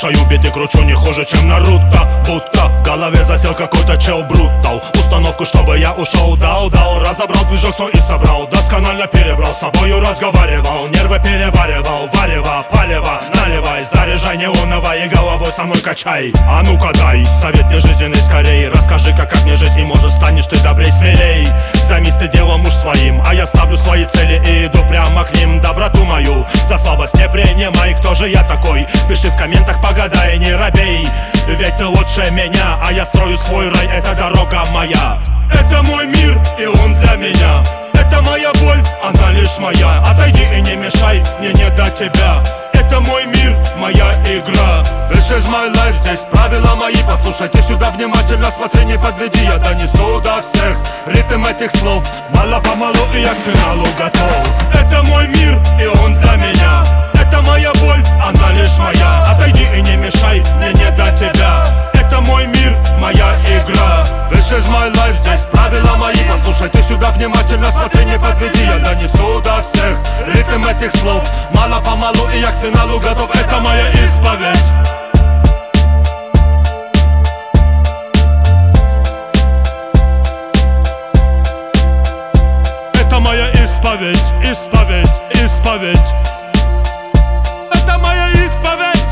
Вешаю биты, кручу не хуже, чем Наруто. Будто в голове засел какой-то чел брутал. Установку, чтобы я ушел, дал, разобрал движок свой и собрал. Досконально перебрал, с собою разговаривал. Нервы переваривал, варево, палево, наливай. Заряжай неоново и головой со мной качай. А ну-ка дай совет мне жизненный скорей. Расскажи-ка, как мне жить, и может станешь ты добрей, смелей. Займись ты делом уж своим, а я ставлю свои цели и иду прямо к ним. Доброту мою за слабость не принимай. Кто же я такой? Пиши в комментах, погадай, не робей. Ведь ты лучше меня, а я строю свой рай, это дорога моя. Это мой мир, и он для меня. Это моя боль, она лишь моя. Отойди и не мешай, мне не до тебя. Это мой мир, моя игра. This is my life, здесь правила мои. Послушай ты сюда внимательно, смотри, не подведи. Я донесу до всех ритм этих слов. Мало-помалу и я к финалу готов. Это мой мир, и он для меня. Это моя боль, она лишь моя. Отойди и не мешай, мне не до тебя. Это мой мир, моя игра. This is my life, здесь правила мои. Послушай ты сюда внимательно, смотри, не подведи. Я донесу до всех ритм этих слов. Мало-помалу и я к финалу готов. Это моя исповедь. Это моя исповедь, исповедь, исповедь. Это моя исповедь.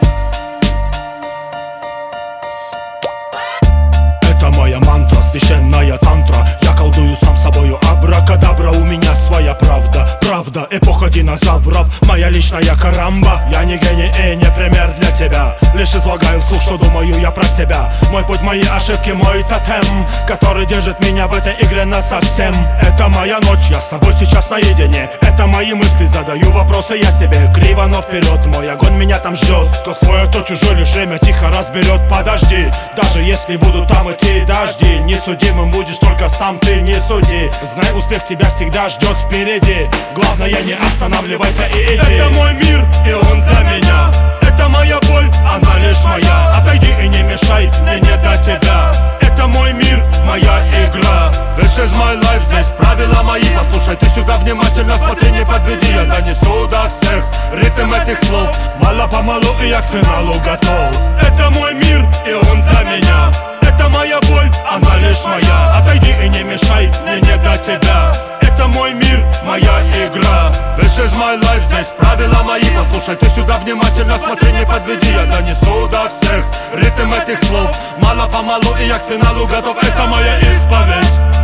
Это моя мантра, священная тантра. Я колдую сам собою, абракадабра. У меня своя правда, правда, эпоха динозавров. Моя личная карамба. Я не гений и не пример для тебя. Лишь излагаю вслух, что думаю я про себя. Мой путь, мои ошибки, мой тотем, который держит меня в этой игре насовсем. Это моя ночь, я с собой сейчас наедине. Это мои мысли, задаю вопросы я себе. Криво, но вперед, мой огонь меня там ждет. Кто свой, кто чужой, лишь время тихо разберет. Подожди, даже если буду там идти дожди, несудимым будешь только сам ты, не суди. Знай, успех тебя всегда ждет впереди. Главное, не останавливайся и иди. Это мой мир, и он для меня. Это моя боль, она лишь моя. Отойди и не мешай, мне не до тебя. Это мой мир, моя игра. This is my life, здесь правила мои. Послушай ты сюда внимательно, смотри, не подведи. Я донесу до всех ритм этих слов. Мало-помалу и я к финалу готов. Это мой мир, и он для меня. Это моя боль, она лишь моя. Отойди и не мешай, мне не до тебя. Это мой мир, моя игра. This is my life, здесь правила мои. Послушай ты сюда внимательно, смотри, не подведи. Я донесу до всех ритм этих слов. Мало-помалу и я к финалу готов. Это моя исповедь.